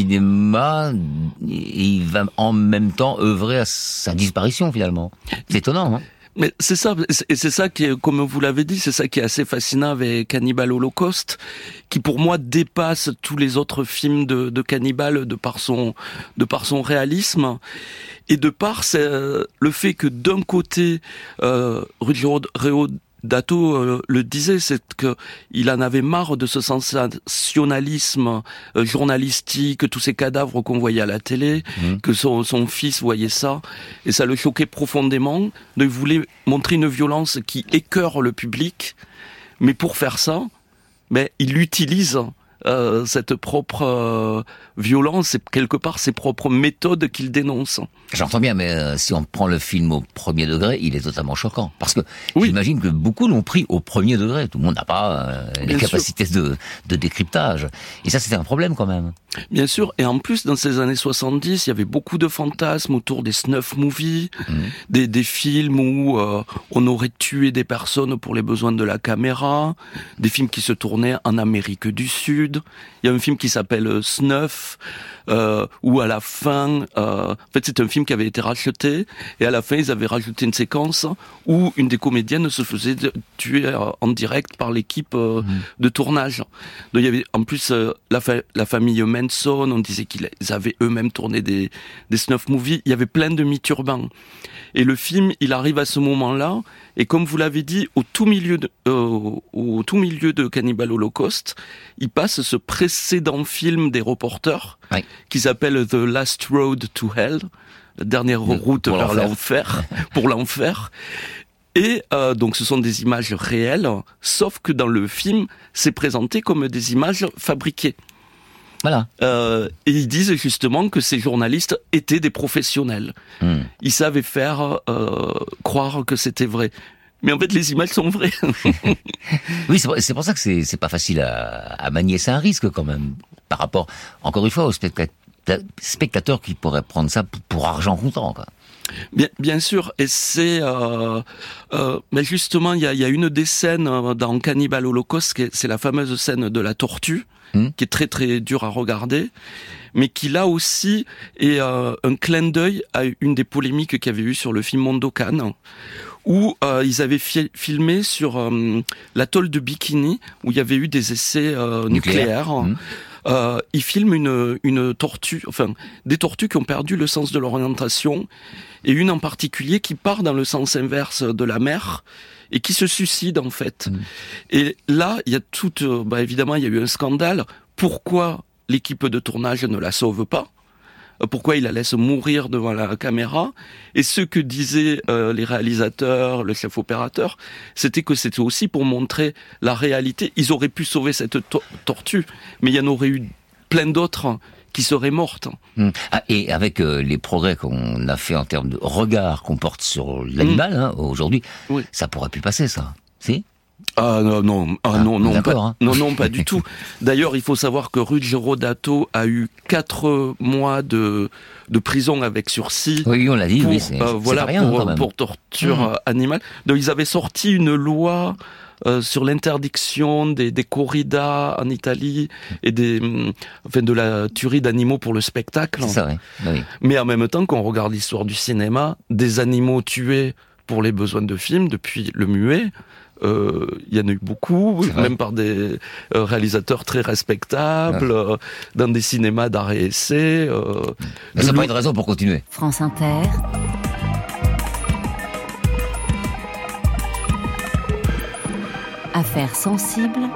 cinéma et il va en même temps œuvrer à sa disparition finalement. C'est étonnant, hein ? Mais c'est ça, et c'est ça qui est, comme vous l'avez dit, c'est ça qui est assez fascinant avec Cannibal Holocaust, qui pour moi dépasse tous les autres films de, de cannibales de par son, de par son réalisme, et de par c'est, le fait que d'un côté, euh, Ruggero Deodato euh, le disait, c'est que il en avait marre de ce sensationnalisme euh, journalistique, tous ces cadavres qu'on voyait à la télé, mmh. que son, son fils voyait ça, et ça le choquait profondément. Donc il voulait montrer une violence qui écœure le public, mais pour faire ça, ben, il utilise euh, cette propre euh, violence et quelque part ses propres méthodes qu'il dénonce. J'entends bien, mais euh, si on prend le film au premier degré, il est totalement choquant. Parce que oui. j'imagine que beaucoup l'ont pris au premier degré. Tout le monde n'a pas euh, les capacités de, de décryptage. Et ça, c'était un problème quand même. Bien sûr. Et en plus, dans ces années soixante-dix, il y avait beaucoup de fantasmes autour des snuff movies, mmh. des, des films où euh, on aurait tué des personnes pour les besoins de la caméra, des films qui se tournaient en Amérique du Sud. Il y a un film qui s'appelle Snuff, euh, où à la fin, euh, en fait, c'est un film qui avait été racheté, et à la fin, ils avaient rajouté une séquence où une des comédiennes se faisait tuer en direct par l'équipe euh, mmh. de tournage. Donc il y avait en plus euh, la, fa- la famille Manson, on disait qu'ils avaient eux-mêmes tourné des, des snuff movies, il y avait plein de mythes urbains. Et le film, il arrive à ce moment-là, et comme vous l'avez dit, au tout milieu de, euh, au tout milieu de Cannibal Holocaust, il passe ce précédent film des reporters, oui. qui s'appelle The Last Road to Hell, la dernière route pour vers l'enfer, pour l'enfer. Et euh, donc ce sont des images réelles, sauf que dans le film, c'est présenté comme des images fabriquées. Voilà. Euh, et ils disent justement que ces journalistes étaient des professionnels. Mmh. Ils savaient faire euh, croire que c'était vrai. Mais en fait, les images sont vraies. Oui, c'est pour, c'est pour ça que c'est, c'est pas facile à, à manier. C'est un risque quand même, par rapport, encore une fois, aux spectateurs, spectateurs qui pourraient prendre ça pour, pour argent comptant, quoi. Bien, bien sûr, et c'est, euh, euh, mais justement, il y a, y a une des scènes dans Cannibal Holocaust, qui est, c'est la fameuse scène de la tortue, mmh. qui est très très dure à regarder, mais qui là aussi est euh, un clin d'œil à une des polémiques qu'il y avait eu sur le film Mondo Cane, où euh, ils avaient fi- filmé sur euh, l'atoll de Bikini, où il y avait eu des essais euh, nucléaires. nucléaires. Mmh. Euh, ils filment une, une tortue, enfin des tortues qui ont perdu le sens de leur orientation, et une en particulier qui part dans le sens inverse de la mer et qui se suicide en fait. Mmh. Et là, il y a tout, bah évidemment, il y a eu un scandale. Pourquoi l'équipe de tournage ne la sauve pas ? pourquoi il la laisse mourir devant la caméra. Et ce que disaient euh, les réalisateurs, le chef opérateur, c'était que c'était aussi pour montrer la réalité. Ils auraient pu sauver cette to- tortue, mais il y en aurait eu plein d'autres qui seraient mortes. Mmh. Ah, et avec euh, les progrès qu'on a fait en termes de regard qu'on porte sur l'animal, mmh. hein, aujourd'hui, oui. ça pourrait plus passer, ça. Si ? Ah non non ah, ah non non pas, hein. non non pas du tout. D'ailleurs, il faut savoir que Ruggero Dato a eu quatre mois de de prison avec sursis. Oui, on l'a dit. Pour, oui, c'est, euh, c'est voilà pas rien, pour, quand même. pour torture mmh. animale. Donc ils avaient sorti une loi euh, sur l'interdiction des des corridas en Italie et des enfin de la tuerie d'animaux pour le spectacle. C'est ça, oui. oui. Mais en même temps, quand on regarde l'histoire du cinéma, des animaux tués pour les besoins de films depuis le muet. Il euh, y en a eu beaucoup, même par des euh, réalisateurs très respectables, ouais. euh, dans des cinémas d'arrêt et essai. Euh, Mais ça n'a pas une raison pour continuer. France Inter. Affaires sensibles.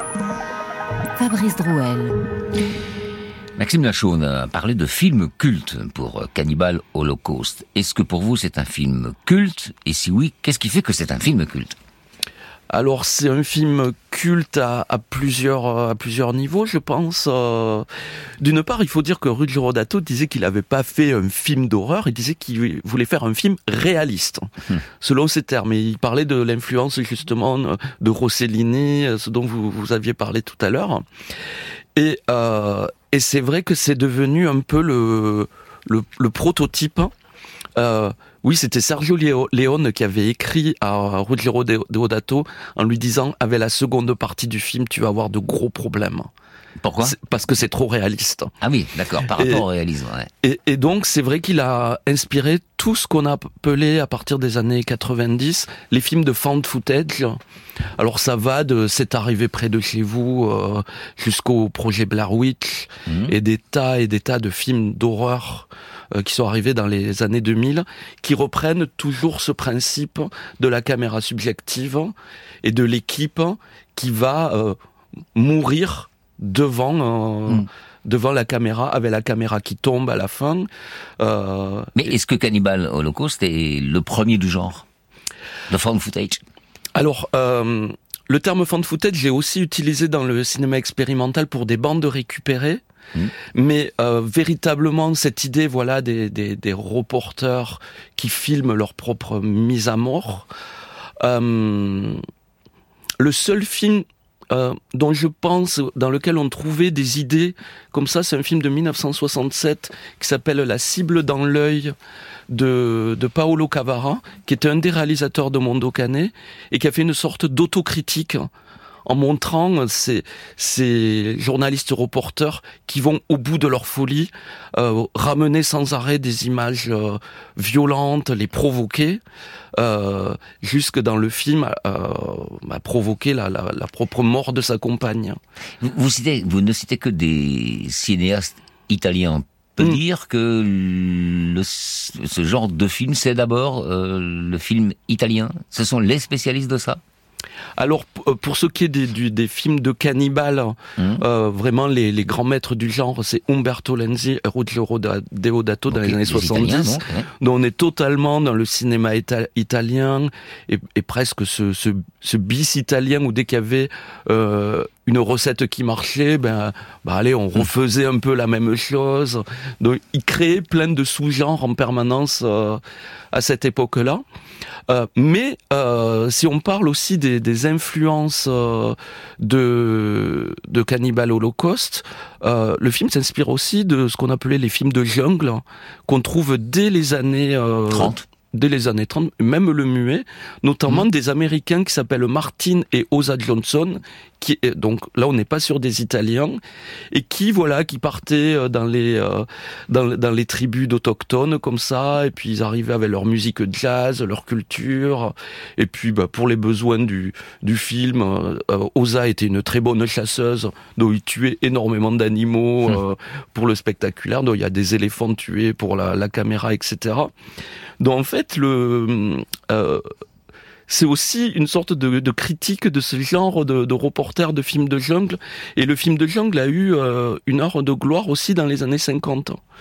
Fabrice Drouel. Maxime Lachaune a parlé de film culte pour Cannibal Holocaust. Est-ce que pour vous c'est un film culte ? Et si oui, qu'est-ce qui fait que c'est un film culte ? Alors c'est un film culte à, à plusieurs à plusieurs niveaux, je pense. Euh, d'une part, il faut dire que Ruggero Dato disait qu'il n'avait pas fait un film d'horreur, il disait qu'il voulait faire un film réaliste, hmm. selon ses termes. Et il parlait de l'influence justement de Rossellini, ce dont vous, vous aviez parlé tout à l'heure. Et, euh, et c'est vrai que c'est devenu un peu le, le, le prototype. Euh, oui, c'était Sergio Leone qui avait écrit à Ruggero Deodato en lui disant « Avec la seconde partie du film, tu vas avoir de gros problèmes. » Pourquoi ? Parce que c'est trop réaliste. Ah oui, d'accord, par rapport et, au réalisme. Ouais. Et, et donc, c'est vrai qu'il a inspiré tout ce qu'on a appelé, à partir des années quatre-vingt-dix, les films de found footage. Alors, ça va de « C'est arrivé près de chez vous euh, » jusqu'au projet Blair Witch, mmh. et des tas et des tas de films d'horreur euh, qui sont arrivés dans les années deux mille, qui reprennent toujours ce principe de la caméra subjective et de l'équipe qui va euh, mourir devant euh, mmh. devant la caméra, avec la caméra qui tombe à la fin. Euh, Mais est-ce que Cannibal Holocaust est le premier du genre, le found footage ? Alors, euh, le terme found footage est aussi utilisé dans le cinéma expérimental pour des bandes récupérées. Mmh. Mais euh, véritablement, cette idée, voilà, des, des, des reporters qui filment leur propre mise à mort. Euh, le seul film Euh, dont je pense, dans lequel on trouvait des idées comme ça, c'est un film de dix-neuf cent soixante-sept qui s'appelle La cible dans l'œil de, de Paolo Cavara, qui était un des réalisateurs de Mondo Cane et qui a fait une sorte d'autocritique en montrant ces, ces journalistes reporters qui vont au bout de leur folie, euh, ramener sans arrêt des images euh, violentes, les provoquer, euh, jusque dans le film, euh, à provoquer la, la, la propre mort de sa compagne. Vous, vous, citez, vous ne citez que des cinéastes italiens. On peut mmh. dire que le, ce genre de film, c'est d'abord euh, le film italien. Ce sont les spécialistes de ça ? Alors, pour ce qui est des, des, des films de cannibales, mmh. euh, vraiment les, les grands maîtres du genre, c'est Umberto Lenzi et Ruggero Deodato dans okay, les années les soixante-dix. Italiens, donc, ouais. Donc on est totalement dans le cinéma ita- italien et, et presque ce, ce, ce bis italien où dès qu'il y avait euh, une recette qui marchait, ben, ben allez, on refaisait un peu la même chose. Donc il créait plein de sous-genres en permanence euh, à cette époque-là. Euh, mais euh, si on parle aussi des, des influences euh, de, de Cannibal Holocaust, euh, le film s'inspire aussi de ce qu'on appelait les films de jungle, qu'on trouve dès les années euh, trente. Dès les années trente, même le muet, notamment mmh. des Américains qui s'appellent Martin et Osa Johnson, qui donc là on n'est pas sur des Italiens, et qui voilà qui partaient dans les euh, dans, dans les tribus d'autochtones comme ça, et puis ils arrivaient avec leur musique jazz, leur culture, et puis bah, pour les besoins du du film, euh, Osa était une très bonne chasseuse, donc il tuait énormément d'animaux mmh. euh, pour le spectaculaire, donc il y a des éléphants tués pour la, la caméra, et cetera. Donc en fait, le, euh, c'est aussi une sorte de, de critique de ce genre de, de reporter de films de jungle. Et le film de jungle a eu euh, une heure de gloire aussi dans les années cinquante.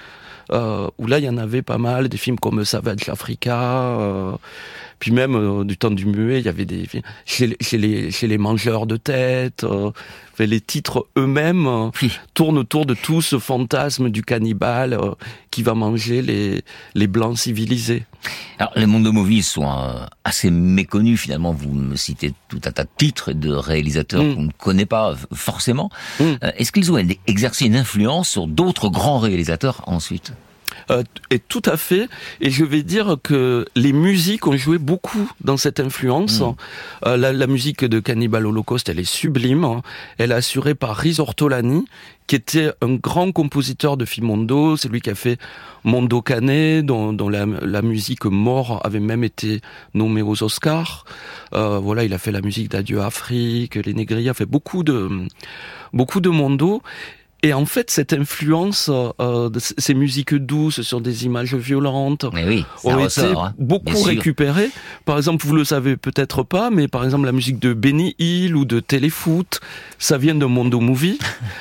euh, où là il y en avait pas mal, des films comme Savage Africa, euh, puis même euh, du temps du muet, il y avait des films chez, chez les chez les mangeurs de tête. Euh, les titres eux-mêmes euh, tournent autour de tout ce fantasme du cannibale euh, qui va manger les les blancs civilisés. Alors, les Mondo Movies sont euh, assez méconnus, finalement. Vous me citez tout un tas de titres de réalisateurs mmh. qu'on ne connaît pas forcément. Mmh. Euh, est-ce qu'ils ont exercé une influence sur d'autres grands réalisateurs ensuite ? Euh, et tout à fait. Et je vais dire que les musiques ont joué beaucoup dans cette influence. Mmh. Euh, la, la musique de Cannibal Holocaust, elle est sublime. Elle est assurée par Riz Ortolani, qui était un grand compositeur de film Mondo. C'est lui qui a fait Mondo Cane, dont, dont la, la musique Mort avait même été nommée aux Oscars. Euh, voilà, il a fait la musique d'Adieu Afrique, Les Négriers, a fait beaucoup de, beaucoup de Mondo. Et en fait, cette influence euh, de ces musiques douces sur des images violentes mais oui, ont ressort, été hein, beaucoup récupérées. Par exemple, vous le savez peut-être pas, mais par exemple la musique de Benny Hill ou de Téléfoot, ça vient de Mondo Movie.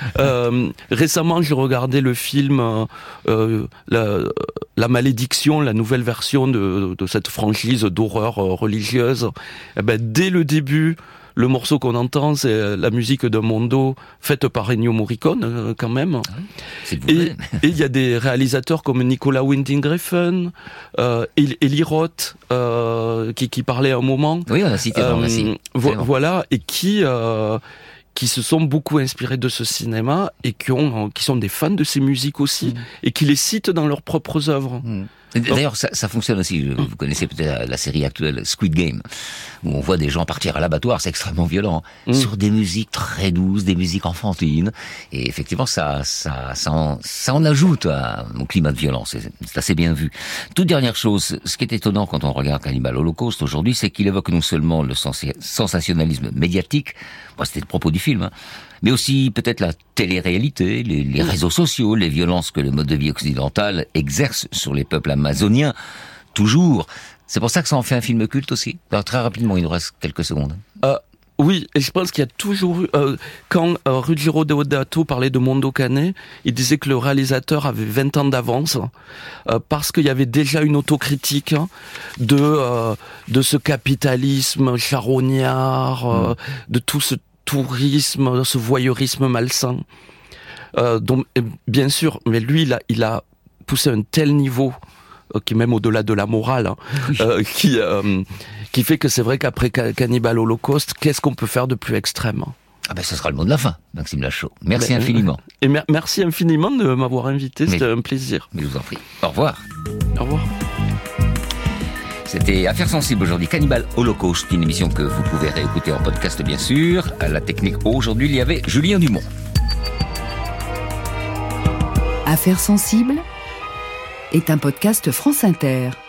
euh, récemment, j'ai regardé le film euh, la, la Malédiction, la nouvelle version de, de cette franchise d'horreur religieuse. Et ben, dès le début, le morceau qu'on entend, c'est la musique de Mondo, faite par Ennio Morricone, euh, quand même. C'est et il y a des réalisateurs comme Nicolas Winding Refn, euh, Eli Roth, euh, qui, qui parlait un moment. Oui, on a cité dans euh, le vo- Voilà, et qui... Euh, qui se sont beaucoup inspirés de ce cinéma et qui ont, qui sont des fans de ces musiques aussi, mmh. et qui les citent dans leurs propres œuvres. Mmh. D'ailleurs, ça, ça fonctionne aussi. Vous connaissez peut-être la série actuelle Squid Game, où on voit des gens partir à l'abattoir, c'est extrêmement violent, mmh. sur des musiques très douces, des musiques enfantines. Et effectivement, ça, ça, ça, en, ça en ajoute à, au climat de violence. C'est, c'est assez bien vu. Toute dernière chose, ce qui est étonnant quand on regarde Cannibal Holocaust aujourd'hui, c'est qu'il évoque non seulement le sens- sensationnalisme médiatique, bon, c'était le propos du film, hein, mais aussi peut-être la télé-réalité, les, les réseaux sociaux, les violences que le mode de vie occidental exerce sur les peuples amazoniens, toujours. C'est pour ça que ça en fait un film culte aussi. Alors très rapidement, il nous reste quelques secondes. Euh, oui, et je pense qu'il y a toujours eu... Euh, quand euh, Ruggiero Deodato parlait de Mondo Cane, il disait que le réalisateur avait vingt ans d'avance, euh, parce qu'il y avait déjà une autocritique de, euh, de ce capitalisme charognard, euh, mmh. de tout ce tourisme, ce voyeurisme malsain. Euh, donc, bien sûr, mais lui, il a, il a poussé un tel niveau, euh, qui est même au-delà de la morale, hein, oui. euh, qui, euh, qui fait que c'est vrai qu'après Cannibal Holocaust, qu'est-ce qu'on peut faire de plus extrême ? Ah ben, ce sera le mot de la fin, Maxime Lachaud. Merci ben, infiniment. Et mer- merci infiniment de m'avoir invité, mais, c'était un plaisir. Mais je vous en prie. Au revoir. Au revoir. C'était Affaires sensibles aujourd'hui, Cannibal Holocaust, une émission que vous pouvez réécouter en podcast bien sûr. À la technique aujourd'hui, il y avait Julien Dumont. Affaires sensibles est un podcast France Inter.